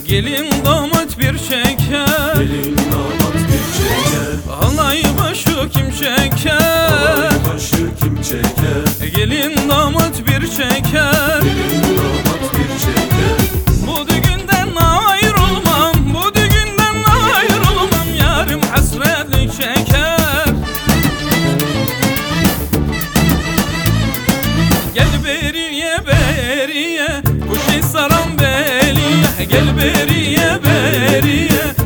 Gelin damat bir çeker, Gelin damat bir çeker, halay başı kim çeker? halay başı kim çeker? Gelin damat bir çeker, Gelin damat bir çeker. bu düğünden ayrılmam, bu düğünden ayrılmam, yarım hasretlik çeker. Gel beriye beriye, bu şey saran beliye, gel beriye beriye,